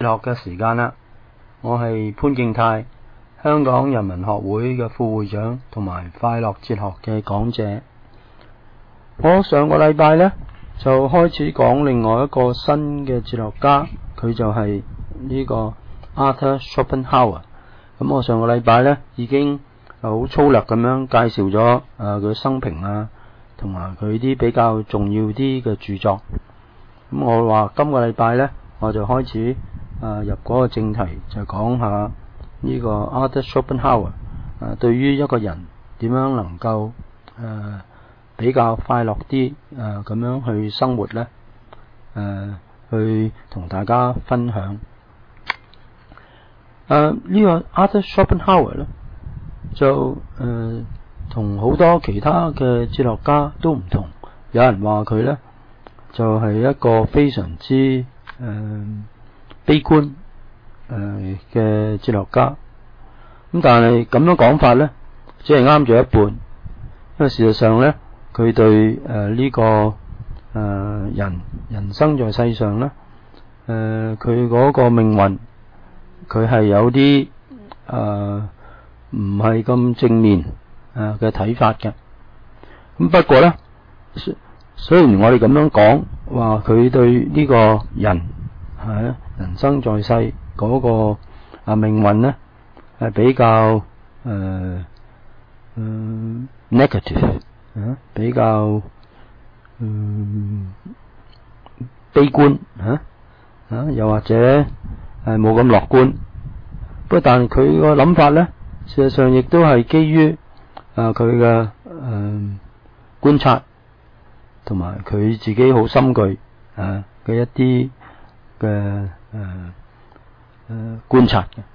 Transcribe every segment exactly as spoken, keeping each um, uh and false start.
哲學嘅時間啦，我係潘敬泰，香港人文學會嘅副會長同埋快樂哲學嘅講者。我上個禮拜呢就開始講另外一個新嘅哲學家，佢就係呢個 Arthur Schopenhauer。咁我上個禮拜呢已經好粗略咁樣介紹咗誒佢生平啊，同埋佢啲比較重要啲嘅著作。咁我話今個禮拜呢，我就開始誒、呃、入嗰個正題，就講下呢個 Arthur Schopenhauer 誒、呃、對於一個人點樣能夠誒、呃、比較快樂啲誒咁樣去生活呢，誒、呃、去同大家分享。誒、呃、呢、這個 Arthur Schopenhauer 呢，就誒同好多其他嘅哲學家都唔同。有人話佢呢就係、是、一個非常之誒、呃、悲觀誒嘅哲學家。咁但係咁樣講法呢，只係啱咗一半，因為事實上呢，佢對誒呢、呃這個誒、呃、人人生在世上呢，誒佢嗰個命運，佢係有啲誒唔係咁正面誒嘅睇法嘅。咁不過呢，雖然我哋咁樣講，話佢對呢個人係、啊、人生在世嗰個啊命運呢係比較誒、呃嗯、negative 啊，比較嗯悲觀啊啊，又或者係冇咁樂觀。不過但係佢個諗法呢，事實上亦都係基於啊佢嘅誒觀察，同埋佢自己好深具啊嘅一啲嘅誒誒觀察嘅。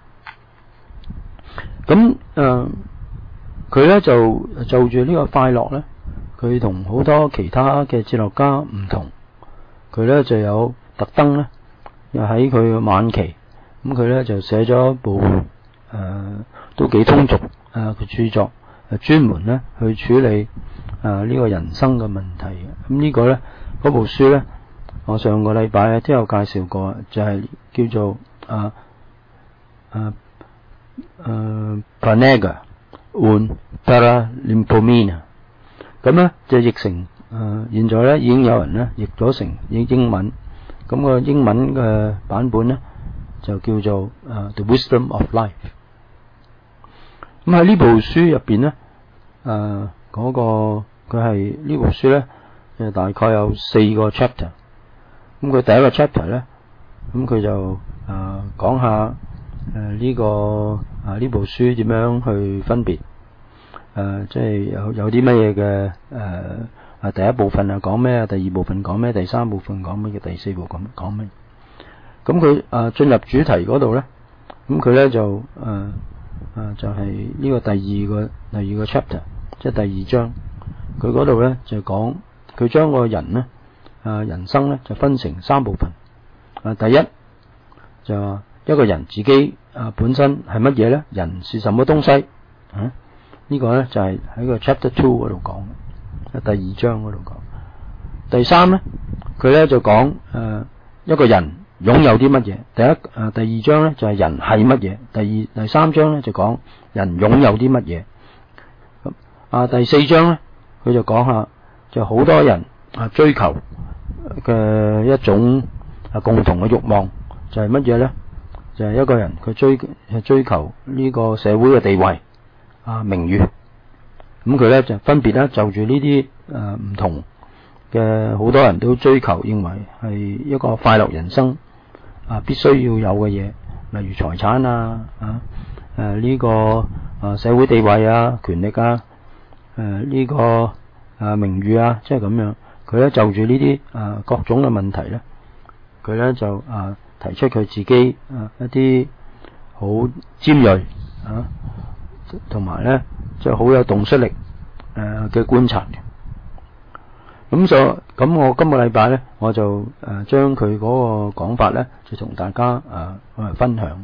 咁誒佢咧就就住呢個快樂咧，佢同好多其他嘅哲學家唔同。佢咧就有特登咧，又喺佢嘅晚期，咁佢咧就寫咗一部誒、呃、都幾通俗啊嘅著作，係專門咧去處理啊呢個人生嘅問題嘅。咁、這個、呢個咧嗰部書咧，我上個禮拜都有介紹過，就係、是、叫做啊啊誒 Panega und Paralimpomena。咁咧就譯成誒、呃，現在咧已經有人咧譯咗成英英文。咁、那個英文嘅版本咧就叫做誒、呃、The Wisdom of Life。咁喺呢部書入邊咧，誒、呃、嗰、那個佢係呢部書咧，就大概有四個 chapter。咁佢第一個 chapter 咧，咁佢就誒、呃、講下誒呢、這個啊呢部書點樣去分別，誒、呃、即係有有啲乜嘢嘅誒啊第一部分啊講咩啊，第二部分講咩，第三部分講乜嘅，第四部分講咩。咁佢誒進入主題嗰度咧，咁佢咧就誒誒、呃呃、就係、是、呢個第二個第二個 chapter， 即係第二章。佢嗰度咧就講佢將個人咧啊、呃、人生咧就分成三部分。啊、呃、第一就話一個人自己啊、呃、本身係乜嘢咧？人是什麼東西？啊呢、這個咧就係、是、喺個 chapter two 嗰度講，第二章嗰度講。第三咧，佢咧就講誒、呃、一個人擁有啲乜嘢。第一誒、呃、第二章咧就係、是、人係乜嘢。第二第三章咧就講人擁有啲乜嘢。咁啊第四章咧，佢就講下就好多人啊追求嘅一種啊共同嘅慾望，就係乜嘢咧？就係、是、一個人佢追係追求呢個社會嘅地位啊名譽。咁佢咧就分別咧就住呢啲誒唔同嘅好多人都追求，認為係一個快樂人生啊必須要有嘅嘢，例如財產啊啊誒呢、啊這個啊社會地位啊權力啊誒呢、啊這個啊名譽啊，即係咁樣。佢咧就住呢啲啊各種嘅問題咧，佢咧就啊提出佢自己啊一啲好尖銳啊同埋咧即係好有洞悉力誒嘅、呃、觀察嘅。咁就咁我今個禮拜咧，我就誒將佢嗰個講法咧，就同大家誒去分享。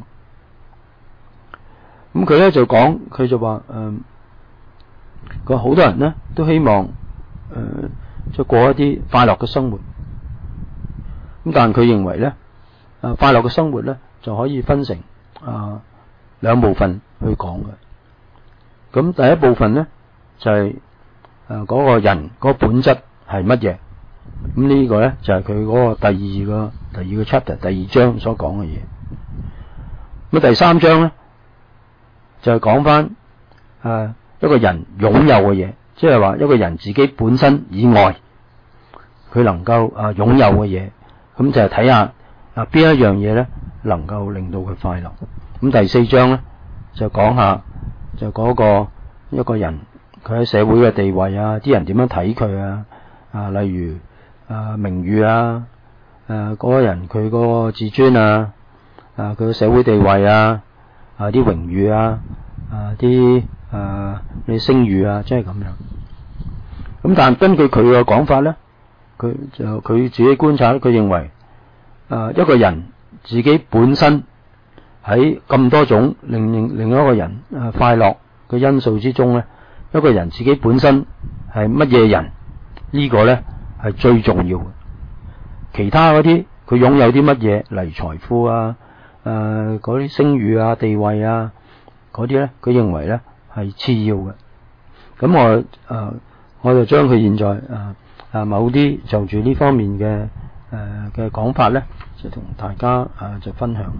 咁佢咧就講，佢就話誒，佢話好多人咧都希望誒即係過一啲快樂嘅生活。咁但係佢認為咧， 啊快樂嘅生活咧就可以分成啊兩部分去講嘅。咁第一部分咧就係誒嗰個人嗰個本質係乜嘢？咁呢個咧就係佢嗰個第二個第二個 chapter 第二章所講嘅嘢。咁第三章咧就係講翻誒一個人擁有嘅嘢，即係話一個人自己本身以外佢能夠啊擁有嘅嘢，咁就係睇下啊邊一樣嘢咧能夠令到佢快樂。咁第四章咧就講下就嗰個一個人佢喺社會嘅地位啊，啲人點樣睇佢啊，啊例如啊名譽啊，誒、啊、嗰、那個人佢嗰個自尊啊，啊佢嘅社會地位啊，啊啲榮譽啊，啊啲啊啲聲譽啊，即係咁樣。咁但係根據佢嘅講法咧，佢就佢自己觀察，佢認為啊一個人自己本身喺咁多種令令另一個人啊快樂嘅因素之中咧，一個人自己本身係乜嘢人，呢個咧係最重要嘅。其他嗰啲佢擁有啲乜嘢，例如財富啊、誒嗰啲聲譽啊、地位啊嗰啲咧，佢認為咧係次要嘅。咁我誒、呃、我就將佢現在誒誒、呃、某啲就住呢方面嘅誒嘅講法咧，就同大家誒、呃、就分享下。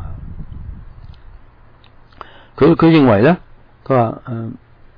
佢佢認為咧，佢話誒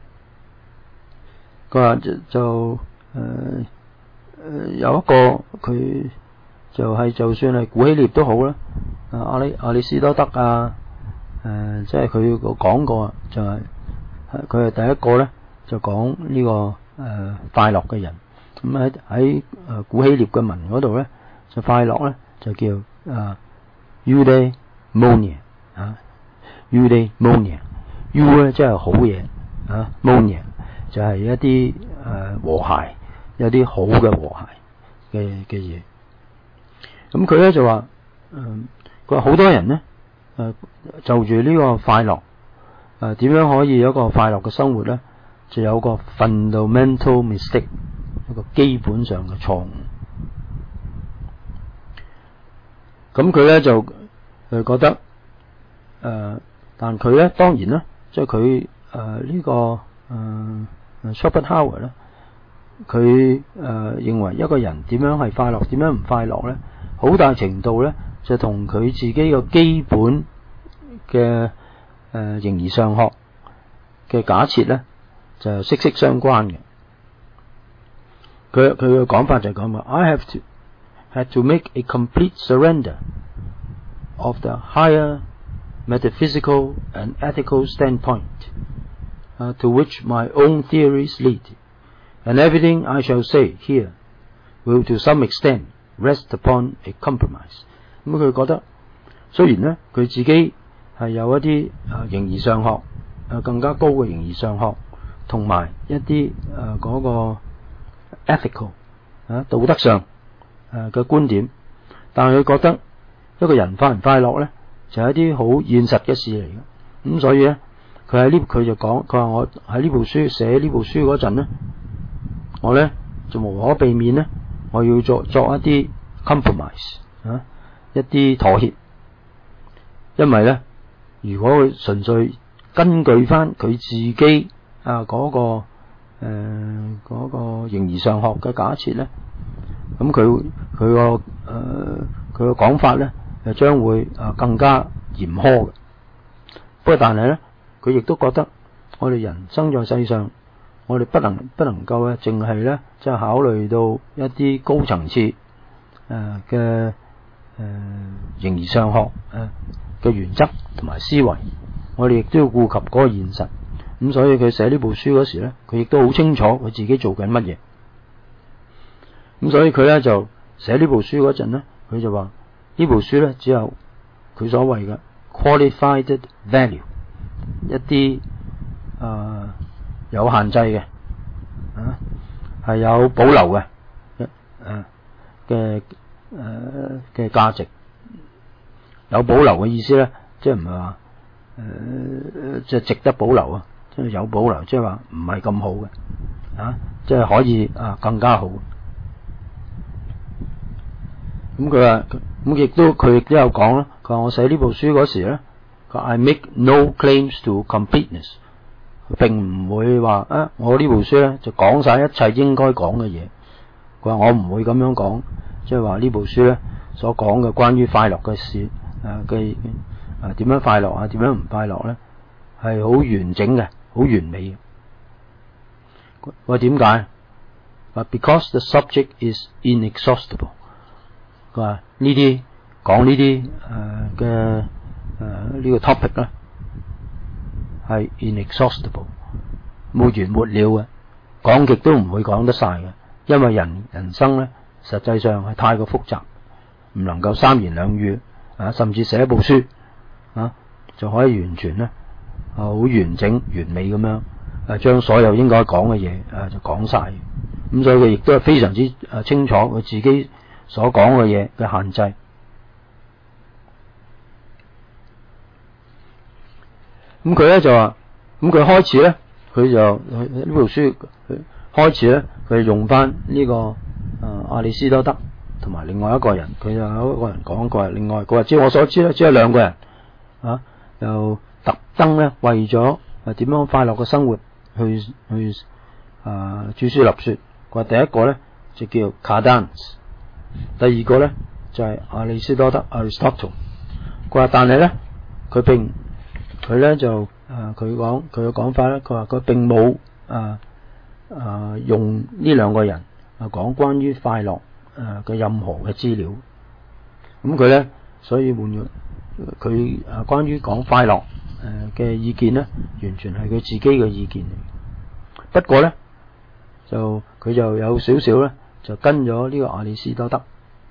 佢話就就誒誒、呃、有一個佢就係、是、就算係古希臘都好啦，啊阿里阿里斯多德啊，誒即係佢講過，就係佢係第一個咧就講呢、這個誒、呃、快樂嘅人。咁喺喺誒古希臘嘅文嗰度咧，就快樂咧就叫啊 eudaimonia 啊 eudaimonia，eu 咧即係好嘢啊 monia 就係一啲誒、呃、和諧，有啲好嘅和諧嘅嘅嘢。咁佢咧就話，誒佢話好多人咧，誒、呃、就住呢個快樂，誒、呃、點樣可以有一個快樂嘅生活咧，就有個 fundamental mistake， 一個基本上嘅錯誤。咁佢咧就誒覺得，誒、呃、但佢咧當然啦，即係佢誒呢個誒、呃、Schopenhauer 咧，佢誒、呃、認為一個人點樣係快樂，點樣唔快樂咧，好大程度咧就同佢自己個基本嘅誒形而上學嘅假設咧就息息相關嘅。佢佢嘅講法就係講話 I have to had to make a complete surrender of the higher metaphysical and ethical standpoint uh, to which my own theories lead, and everything I shall say here will to some extent rest upon a compromise。 咁佢覺得雖然咧佢自己係有一啲誒形而上學誒更加高嘅形而上學，同埋一啲誒嗰個 ethical 啊道德上誒嘅觀點，但係佢覺得一個人快唔快樂咧就係一啲好現實嘅事嚟嘅。咁所以咧佢喺呢佢就講，佢話我喺呢部書寫呢部書嗰陣咧，我咧就無可避免咧我要作作一啲 compromise 啊，一啲妥協。因為咧如果佢純粹根據翻佢自己啊嗰、嗰個誒嗰、呃嗰個形而上學嘅假設咧，咁佢佢個誒佢個講法咧就將會啊更加嚴苛嘅。不過但係咧佢亦都覺得我哋人生在世上，我哋不能不能夠咧淨係咧即係考慮到一啲高層次誒嘅誒形而上學誒嘅原則同埋思維，我哋亦都要顧及嗰個現實。咁所以佢寫呢部書嗰時咧，佢亦都好清楚佢自己做緊乜嘢。咁所以佢咧就寫呢部書嗰陣咧，佢就話呢部書咧只有佢所謂嘅 qualified value， 一啲誒、呃、有限制嘅啊，係有保留嘅誒嘅誒嘅價值。有保留嘅意思咧，即係唔係話誒即係值得保留啊，即係有保留，即係話唔係咁好嘅啊，即係可以啊更加好。咁佢話咁亦都佢亦都有講啦，佢話我寫呢部書嗰時咧，佢 I make no claims to completeness， 並唔會話啊我呢部書咧就講晒一切應該講嘅嘢。佢話我唔會咁樣講，即係話呢部書咧所講嘅關於快樂嘅事誒嘅誒點樣快樂啊，點樣唔快樂咧，係好完整嘅，好完美嘅。佢話點解？話 because the subject is inexhaustible。佢話呢啲講呢啲誒嘅誒呢個 topic 咧係 inexhaustible， 冇完沒了嘅，講極都唔會講得晒嘅，因為人人生咧實際上係太過複雜，唔能夠三言兩語啊，甚至寫一部書啊就可以完全咧啊好完整完美咁樣誒將所有應該講嘅嘢誒就講晒。咁所以佢亦都係非常之誒清楚佢自己所講嘅嘢嘅限制。咁佢咧就話，咁佢開始咧，佢就呢部書開始咧，佢用翻呢、這個誒亞里斯多德同埋另外一個人，佢就有一個人講過，另外佢話，照我所知咧，只有兩個人啊，又特登咧為咗誒點樣快樂嘅生活去去誒、啊、著書立說。佢話第一個咧就叫 Cardan， 第二個咧就係、是、亞里斯多德 Aristotle。佢話但係咧佢並佢咧就誒佢講佢嘅講法咧，佢話佢並冇誒誒用呢兩個人啊講關於快樂誒嘅任何嘅資料。咁佢咧所以換咗佢誒關於講快樂誒嘅意見咧，完全係佢自己嘅意見嚟。不過咧就佢就有少少咧就跟咗呢個亞里斯多德。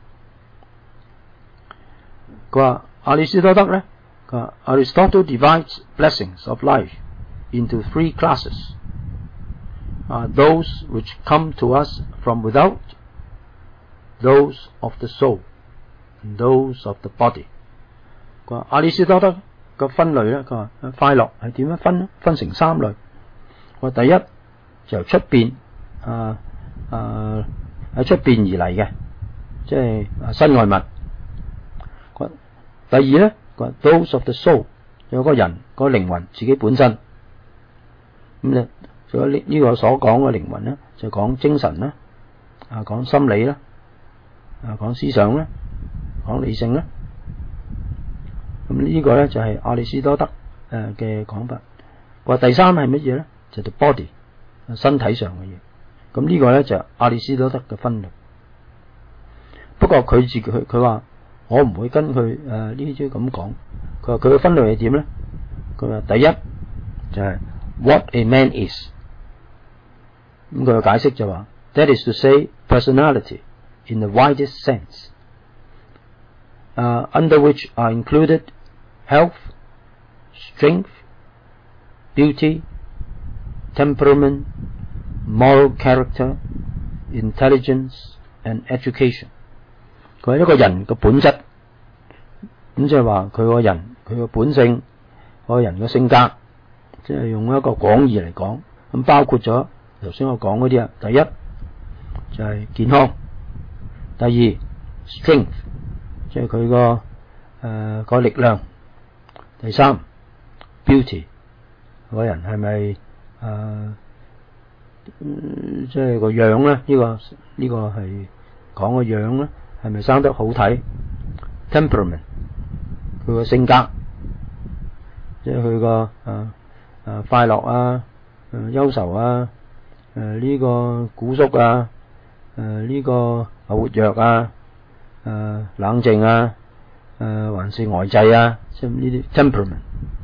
佢話亞里斯多德咧，佢話 Aristotle divides blessings of life into three classes. Uh, those which come to us from without, those of the soul, and those of the body. 佢話亞里斯多德嘅分類咧，佢話快樂係點樣分呢？分成三類。佢話第一就由出邊啊啊喺出邊而嚟嘅，即係身外物。第二咧，佢 those of the soul， 有個人個靈魂自己本身。咁咧，仲有呢呢個所講嘅靈魂咧，就講精神啦，啊講心理啦，啊講思想啦，講理性啦。咁呢個咧就係亞里斯多德誒嘅講法。話第三係乜嘢咧？就係 body， 身體上嘅嘢。咁呢個咧就係亞里斯多德嘅分類。不過佢自己佢佢話我唔會跟佢誒呢啲咁講。佢話佢嘅分類係點咧？佢話第一就係 what a man is。咁佢嘅解釋就話 that is to say personality in the widest sense, uh, under which are included health, strength, beauty, temperament, moral character, intelligence and education。 佢係一個人嘅本質，咁即係話佢個人佢個本性，個人嘅性格，即係用一個廣義嚟講，咁包括咗頭先我講嗰啲啊。第一就係健康，第二 strength 即係佢個誒個力量，第三 beauty 個人係咪誒即係個樣咧？呢個呢個係講個樣咧，係咪生得好睇 ？temperament 佢個性格，即係佢個誒誒快樂啊，誒憂愁啊，誒呢個古縮啊，誒呢個活躍啊，誒冷靜啊，誒還是呆滯啊，即係呢啲 temperament。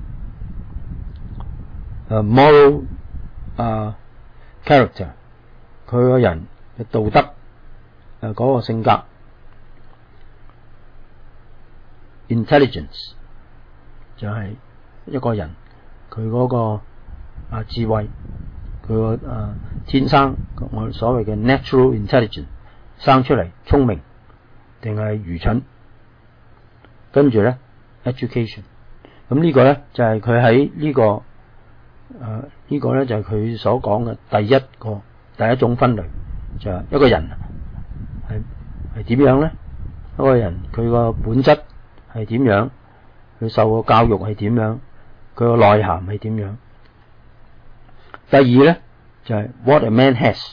誒 moral 啊 character 佢個人嘅道德誒嗰個性格。intelligence 就係一個人佢嗰個啊智慧，佢個啊天生我所謂嘅 natural intelligence 生出嚟聰明定係愚蠢。跟住咧 education， 咁呢個咧就係佢喺呢個誒、呃這個、呢個咧就係、是、佢所講嘅第一個第一種分類，就係、是、一個人係係點樣咧？ 一個人佢個本質係點樣，佢受個教育係點樣，佢個內涵係點樣。第二咧就係、是、what a man has，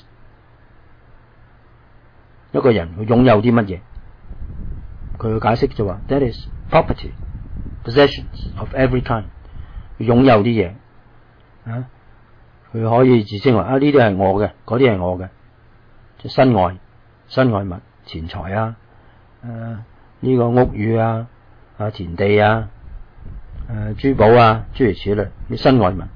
一個人佢擁有啲乜嘢，佢嘅解釋就話 that is property possessions of every kind， 佢擁有啲嘢啊，佢可以自稱話啊呢啲係我嘅，嗰啲係我嘅，即係身外身外物，錢財啊，誒、呃、呢、這個屋宇啊，啊田地啊，誒、呃、珠寶啊，諸如此類，啲身外物。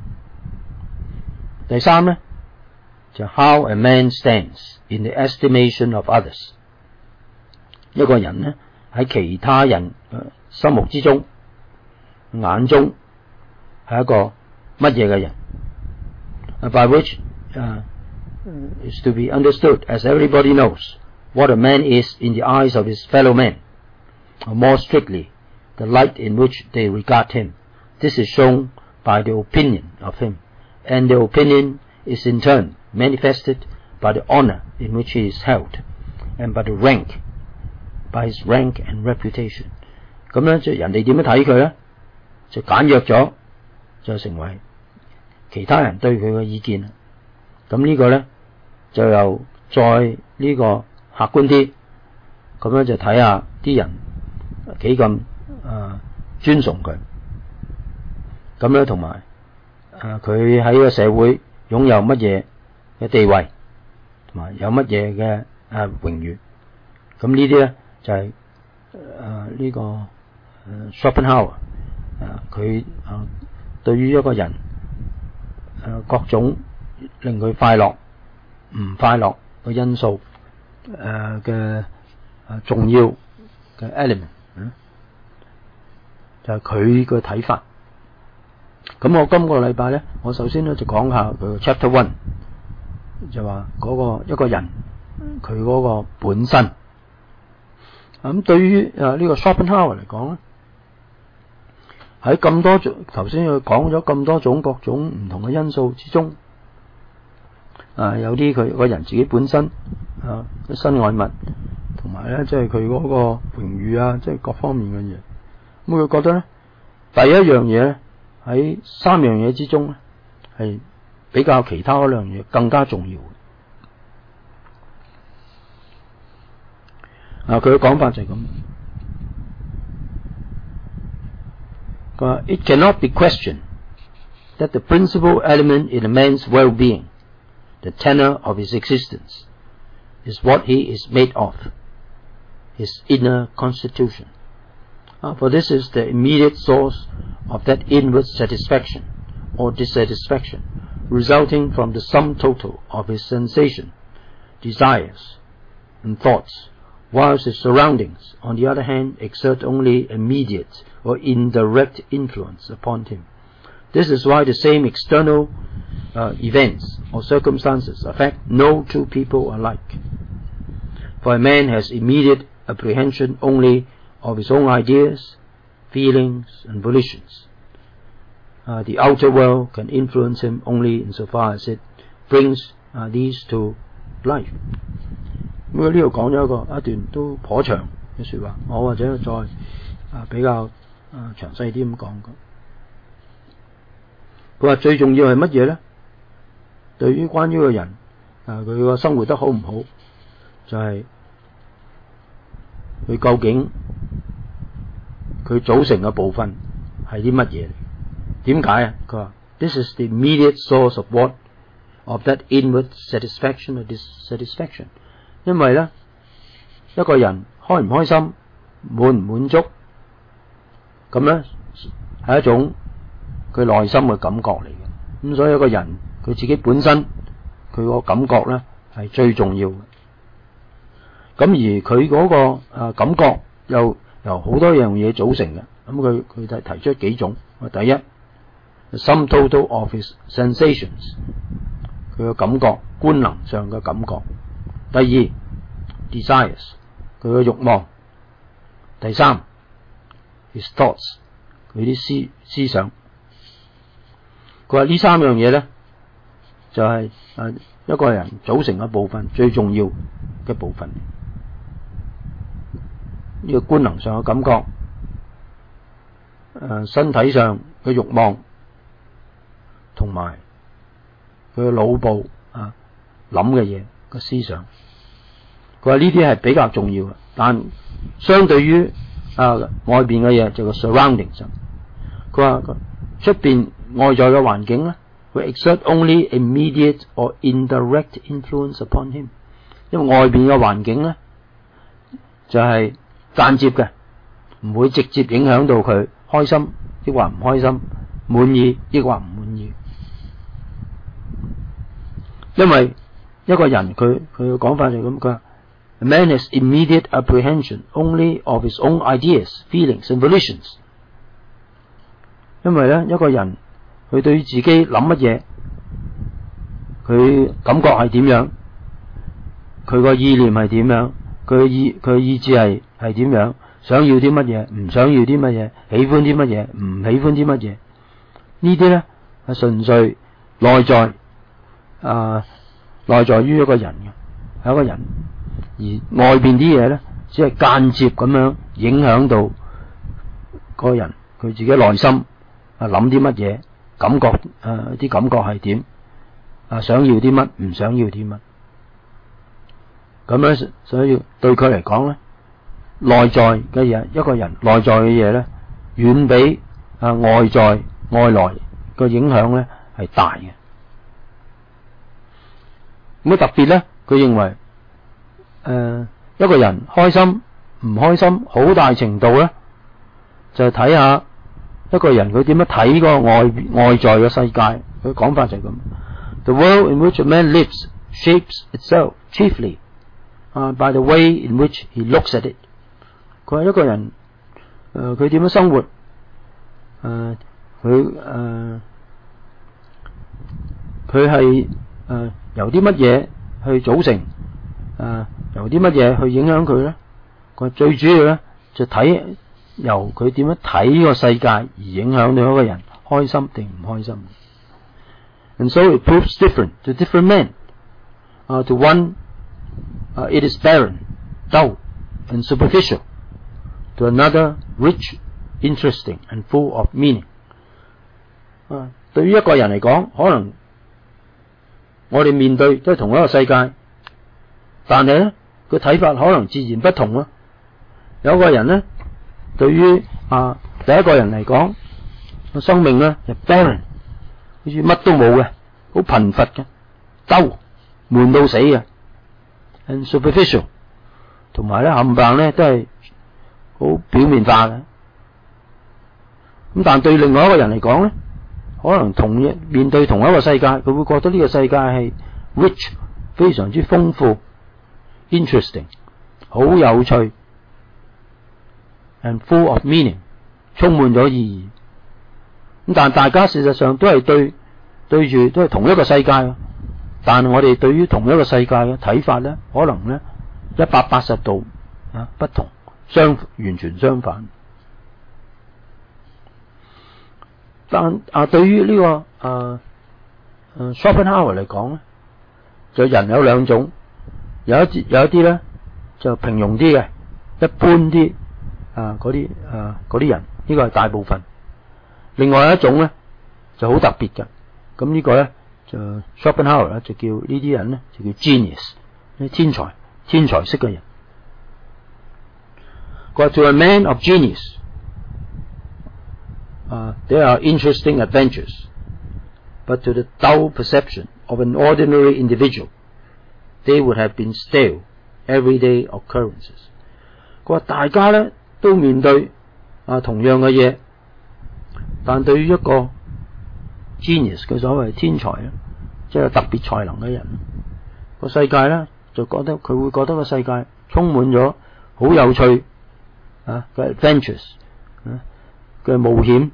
第三咧就 how a man stands in the estimation of others， 一個人咧喺其他人心目之中眼中係一個乜嘢嘅人 ，by which、uh, is to be understood as everybody knows what a man is in the eyes of his fellow men, or more strictly the light in which they regard him. This is shown by the opinion of him, and the opinion is in turn manifested by the honor in which he is held, and by the rank, by his rank and reputation. 咁咧就人哋點樣睇佢咧，就簡約咗，就成為其他人對佢嘅意見。咁呢個咧就又再呢個客觀啲，咁樣就睇下啲人幾咁誒尊崇佢。咁咧同埋誒佢喺個社會擁有乜嘢嘅地位，同埋有乜嘢嘅誒榮譽。咁呢啲咧就係誒呢個誒 Schopenhauer 誒佢誒對於一個人誒各種令佢快樂唔快樂嘅因素誒嘅誒重要嘅 element， 就係佢嘅睇法。咁我今個禮拜咧，我首先咧就講下佢 Chapter One， 就話嗰個一個人佢嗰個本身。咁對於誒呢個 Schopenhauer 嚟講咧，喺咁多種頭先佢講咗咁多種各種唔同嘅因素之中，啊有啲佢個人自己本身啊身外物，同埋咧即係佢嗰個榮譽啊，即係各方面嘅嘢。咁佢覺得咧，第一樣嘢咧喺三樣嘢之中咧，係比較其他嗰兩樣嘢更加重要。啊，佢嘅講法就係咁。佢話 It cannot be questioned that the principal element in a man's well-being, the tenor of his existence, is what he is made of, his inner constitution. Uh, for this is the immediate source of that inward satisfaction or dissatisfaction, resulting from the sum total of his sensation, desires, and thoughts, whilst his surroundings, on the other hand, exert only immediate or indirect influence upon him. This is why the same external uh, events or circumstances affect no two people alike. For a man has immediate apprehension only of his own ideas, feelings, and volitions. Uh, the outer world can influence him only insofar as it brings uh, these to life. 咁呢度講咗一個一段都頗長嘅說話，我或者再啊比較啊詳細啲咁講講。佢話最重要係乜嘢咧？對於關於個人啊佢個生活得好唔好，就係、是、佢究竟佢組成嘅部分係啲乜嘢嚟？點解啊？佢話 This is the immediate source of what of that inward satisfaction or dissatisfaction。因為咧，一個人開唔開心、滿唔滿足，咁咧係一種佢內心嘅感覺嚟嘅。咁所以一個人佢自己本身佢個感覺咧係最重要嘅。咁而佢嗰個啊感覺又由好多樣嘢組成嘅。咁佢佢提提出幾種。第一 ，the sum total of his sensations， 佢嘅感覺，官能上嘅感覺。第二 ，desires， 佢嘅慾望。第三 ，his thoughts， 佢啲思思想。佢話呢三樣嘢咧，就係、是、誒一個人組成嘅部分最重要嘅部分。 呢個官能上嘅感覺，誒、呃、身體上嘅慾望，同埋佢嘅腦部啊諗嘅嘢個思想。佢話呢啲係比較重要嘅，但相對於啊外邊嘅嘢就個 surroundings。佢話出邊外在嘅環境咧，會 exert only immediate or indirect influence upon him。因為外邊嘅環境咧就係、是、間接嘅，唔會直接影響到佢開心抑或唔開心，滿意抑或唔滿意。因為一個人佢佢嘅講法就係咁，佢話 A man has immediate apprehension only of his own ideas, feelings and volitions。因為咧一個人佢對於自己諗乜嘢，佢感覺係點樣，佢個意念係點樣，佢意佢意志係係點樣，想要啲乜嘢，唔想要啲乜嘢，喜歡啲乜嘢，唔喜歡啲乜嘢，呢啲咧係純粹內在啊內在於一個人嘅，係一個人，而外邊啲嘢咧只係間接咁樣影響到個人佢自己內心啊諗啲乜嘢，感覺啊啲感覺係點，啊想要啲乜，唔想要啲乜。咁樣所以對佢嚟講咧，內在嘅嘢，一個人內在嘅嘢咧，遠比啊外在外來個影響咧係大嘅。咁特別咧，佢認為誒、呃、一個人開心唔開心，好大程度咧就係睇下一個人佢點樣睇個外外在嘅世界。佢講法就係咁 ：The world in which a man lives shapes itself chiefly Uh, by the way in which he looks at it。 佢話一個人誒佢點樣生活，誒佢誒佢係誒由啲乜嘢去組成，誒、呃、由啲乜嘢去影響佢咧？佢最主要咧就睇由佢點樣睇個世界而影響到一個人開心定唔開心。And so it proves different to different men. Uh, to one,Uh, it is barren, dull, and superficial. To another, rich, interesting, and full of meaning. 啊，對於一個人嚟講，可能我哋面對都係同一個世界，但係咧佢睇法可能自然不同咯。有個人咧，對於啊第一個人嚟講，個生命咧就 barren， 好似乜都冇嘅，好貧乏嘅，兜悶到死嘅。And superficial， 同埋咧冚唪唥咧都係好表面化嘅。咁但對另外一個人嚟講咧，可能同一面對同一個世界，佢會覺得呢個世界係 rich， 非常之豐富 ，interesting， 好有趣 ，and full of meaning， 充滿咗意義。咁但大家事實上都係對對住都係同一個世界。但我哋對於同一個世界嘅睇法咧，可能咧一百八十度啊不同，相完全相反。但啊，對於呢、這個啊啊 Schopenhauer 嚟講咧，就人有兩種，有一啲有一啲咧就平庸啲嘅，一般啲啊嗰啲啊嗰啲人，呢、這個係大部分。另外一種咧就好特別嘅，咁呢個咧。就 Schopenhauer 咧就叫呢啲人咧就叫 genius， 天才天才式嘅人。佢話 To a man of genius, uh, there are interesting adventures, but to the dull perception of an ordinary individual, they would have been stale, everyday occurrences。佢話大家咧都面對啊同樣嘅嘢，但對於一個genius 嘅所謂天才咧，即係特別才能嘅人，個世界咧就覺得佢會覺得個世界充滿咗好有趣啊嘅 adventures 啊嘅冒險，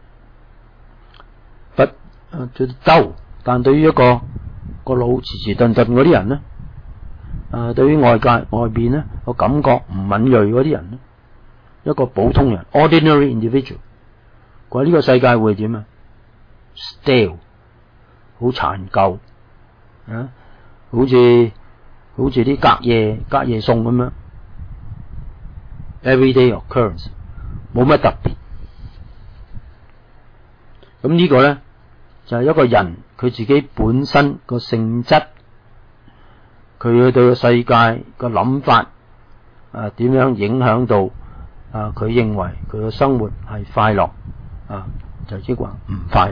不啊就兜。但對於一個個腦遲遲鈍鈍嗰啲人咧，啊對於外界外邊咧個感覺唔敏銳嗰啲人咧，一個普通人 ordinary individual， 佢話呢個世界會點啊？Stale， 好殘舊啊，好似好似啲隔夜隔夜餸咁樣。 everyday occurrence， 冇乜特別。咁呢個咧就係一個人佢自己本身個性質，佢對個世界個諗法啊點樣影響到啊佢認為佢嘅生活係快樂啊，就即係話唔快樂。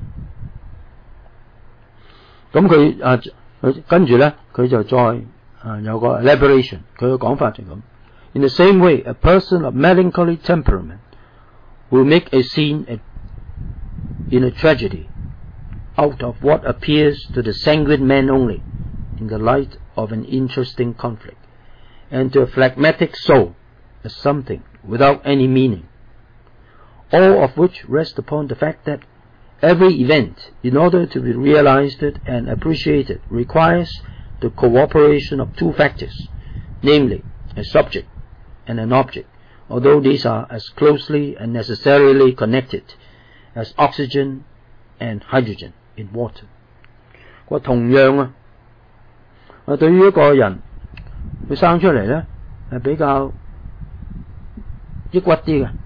咁佢啊佢跟住咧佢就再啊有個 elaboration， 佢嘅講法就咁。In the same way, a person of melancholy temperament will make a scene in a tragedy out of what appears to the sanguine man only in the light of an interesting conflict, and to a phlegmatic soul as something without any meaning, all of which rest upon the fact that every event, in order to be realized and appreciated, requires the cooperation of two factors, namely a subject and an object, although these are as closely and necessarily connected as oxygen and hydrogen in water。 佢同樣啊，啊對於一個人佢生出嚟咧係比較抑鬱啲嘅，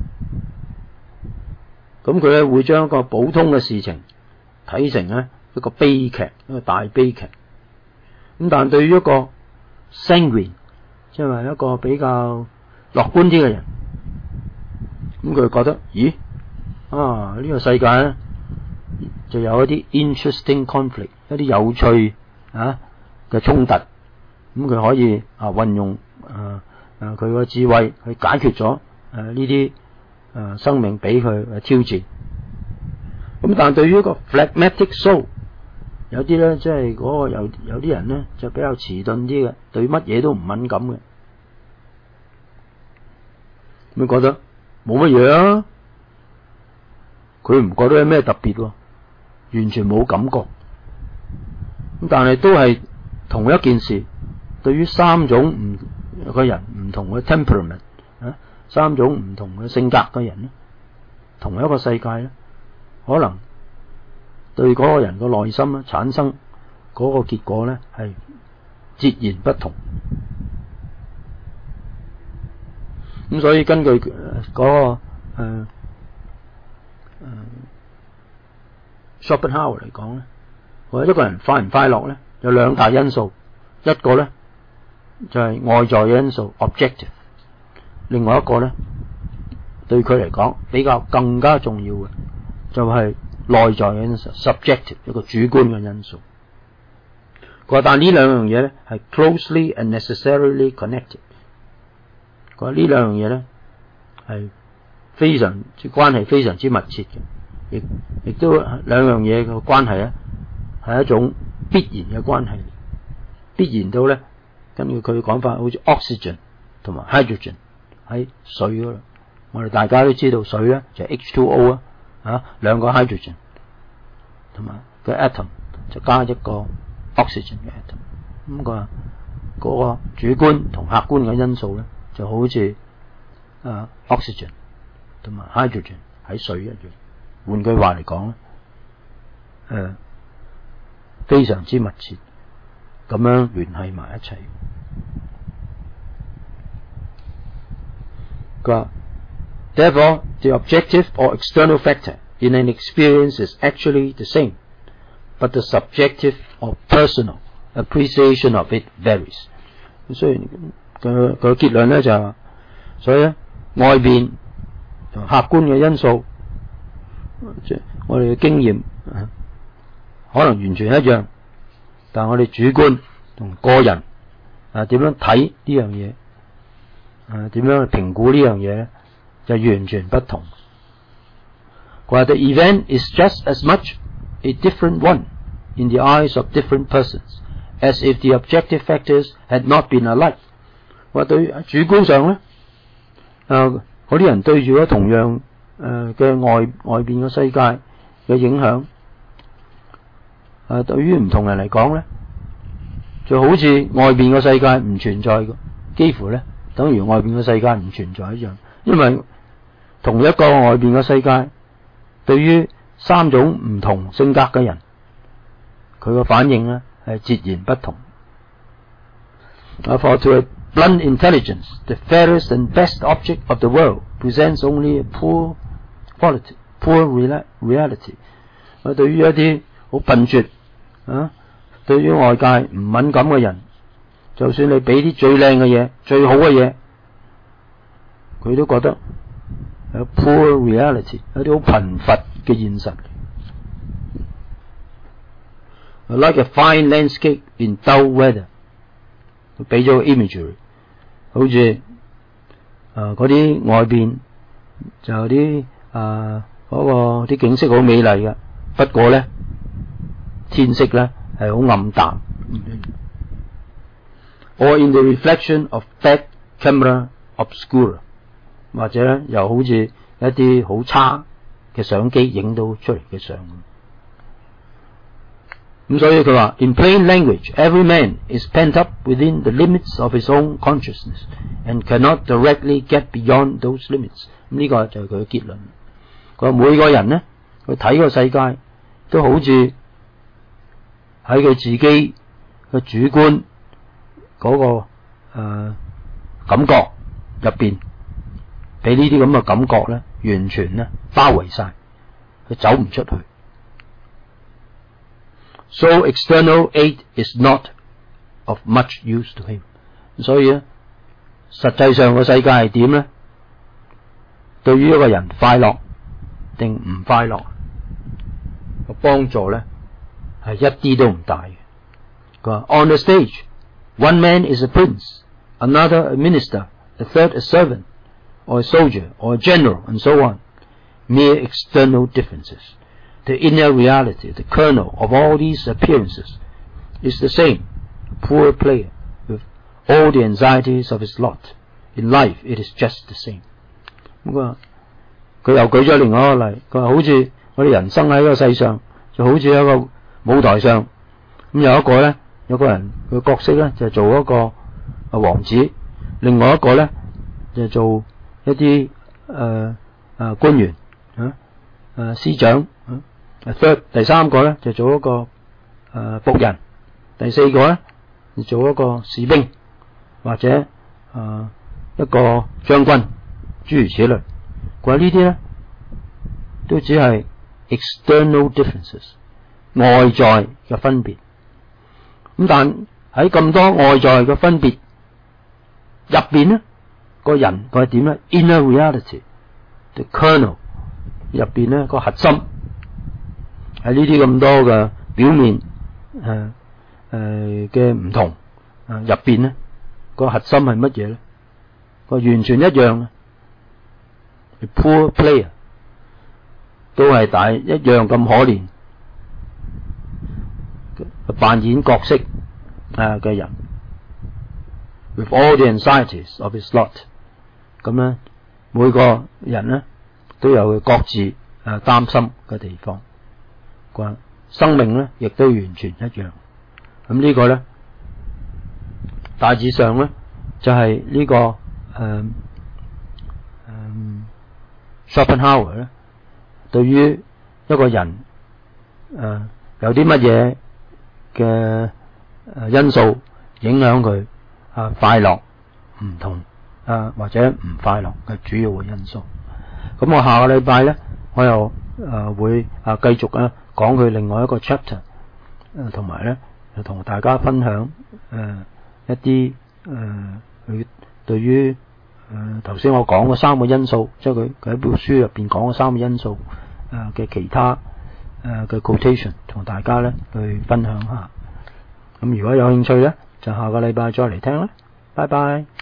咁佢咧會將一個普通嘅事情睇成咧一個悲劇，一個大悲劇。咁但對於一個 sanguine， 即係話一個比較樂觀啲嘅人，咁佢覺得咦啊呢個世界咧就有一啲 interesting conflict， 一啲有趣啊嘅衝突，咁佢可以啊運用啊啊佢個智慧去解決咗誒呢啲誒生命俾佢嘅挑戰。咁但對於一個 phlegmatic soul， 有啲咧即係嗰個有有啲人咧就比較遲鈍啲嘅，對乜嘢都唔敏感嘅，咁覺得冇乜嘢啊，佢唔覺得有咩特別喎，完全冇感覺。咁但係都係同一件事，對於三種唔個人唔同嘅 temperament 啊，三種唔同嘅性格嘅人咧，同一個世界咧，可能對嗰個人個內心咧產生嗰個結果咧係截然不同。咁所以根據嗰、那個誒誒 Schopenhauer 嚟講咧，或者一個人快唔快樂咧，有兩大因素，一個咧就係、是、外在嘅因素 objective， 另外一個咧對佢嚟講比較更加重要嘅就係內在嘅因素 subjective， 一個主觀嘅因素。佢話但呢兩樣嘢咧係 closely and necessarily connected。佢話呢兩樣嘢咧係非常之關係非常之密切嘅，亦亦都兩樣嘢嘅關係咧係一種必然嘅關係，必然到咧根據佢嘅講法，好似 oxygen 同埋 hydrogen 喺水嗰度，我哋大家都知道水咧就係 H two O 啊，啊兩個 hydrogen 同埋個 atom 就加一個 oxygen 嘅 atom， 咁個嗰個主觀同客觀嘅因素咧就好似啊 oxygen 同埋 hydrogen 喺水一樣。換句話嚟講咧，誒非常之密切咁樣聯繫埋一齊。佢話 Therefore, the objective or external factor in an experience is actually the same, but the subjective or personal appreciation of it varies。雖然佢佢結論咧就係話，所以咧外邊同客觀嘅因素，即係我哋嘅經驗可能完全一樣，但係我哋主觀同個人啊點樣睇呢樣嘢，啊點樣去評估呢樣嘢咧，就完全不同。佢話 The event is just as much a different one in the eyes of different persons as if the objective factors had not been alike。話對主觀上咧，誒嗰啲人對住咗同樣誒嘅外外邊嘅世界嘅影響，誒對於唔同人嚟講咧，就好似外邊嘅世界唔存在嘅，幾乎咧等於外邊嘅世界唔存在一樣。因為同一個外邊嘅世界，對於三種唔同性格嘅人，佢個反應咧係截然不同。For to a blunt intelligence, the fairest and best object of the world, presents only a poor quality, poor reality. 啊，對於一啲好笨拙啊，對於外界唔敏感嘅人，就算你俾啲最靚嘅嘢、最好嘅嘢，佢都覺得有 poor reality， 有啲好貧乏嘅現實。Like a fine landscape in dull weather， 佢俾咗個 imagery， 好似啊嗰啲外邊就有啲啊嗰個啲景色好美麗嘅，不過咧天色咧係好暗淡。Or in the reflection of bad camera obscura， 或者咧又好似一啲好差嘅相機影到出嚟嘅相。咁所以佢話 In plain language, every man is pent up within the limits of his own consciousness and cannot directly get beyond those limits。咁呢個就係佢嘅結論。佢話每個人呢，佢睇個世界都好似喺佢自己嘅主觀嗰、那個誒、呃、感覺入邊，俾呢啲咁嘅感覺咧，完全咧包圍晒，佢走唔出去。So external aid is not of much use to him。所以咧，實際上個世界係點咧？對於一個人快樂定唔快樂，個幫助咧係一啲都唔大嘅。佢話 On the stage, one man is a prince, another a minister, a third a servant, or a soldier, or a general, and so on. Mere external differences.The inner reality, the kernel of all these appearances, is the same. A poor player, with all the anxieties of his lot. In life, it is just the same. 咁佢佢又舉咗另外一個例，佢話好似我哋人生喺個世上，就好似一個舞台上，咁有一個咧，有個人佢角色咧就做一個王子，另外一個咧就做一啲誒誒官員啊誒司長啊。Third， 第三個咧就做一個誒、呃、僕人，第四個咧就做一個士兵或者誒、呃、一個將軍，諸如此類。佢話呢啲咧都只係 external differences， 外在嘅分別。咁但喺咁多外在嘅分別入邊咧，個人佢係點咧 ？Inner reality，the kernel 入邊咧個核心。喺呢啲咁多嘅表面誒誒嘅唔同啊入邊咧，個核心係乜嘢咧？個完全一樣 ，poor player 都係大一樣咁可憐，扮演角色啊嘅人 ，with all the anxieties of his lot， 咁咧每個人咧都有佢各自誒擔心嘅地方。生命咧亦都完全一樣。咁呢個咧大致上咧就係、是、呢、這個誒誒 Schopenhauer 咧對於一個人誒、呃、有啲乜嘢嘅誒因素影響佢啊快樂唔同啊或者唔快樂嘅主要嘅因素。咁我下個禮拜咧我又誒、呃、會啊繼續啊講佢另外一個 chapter， 誒同埋咧就同大家分享誒、呃、一啲誒佢對於誒頭先我講嘅三個因素，即係佢佢喺本書入邊講嘅三個因素誒嘅其他誒嘅 quotation， 同大家咧去分享下。咁如果有興趣咧，就下個禮拜再嚟聽啦。拜拜。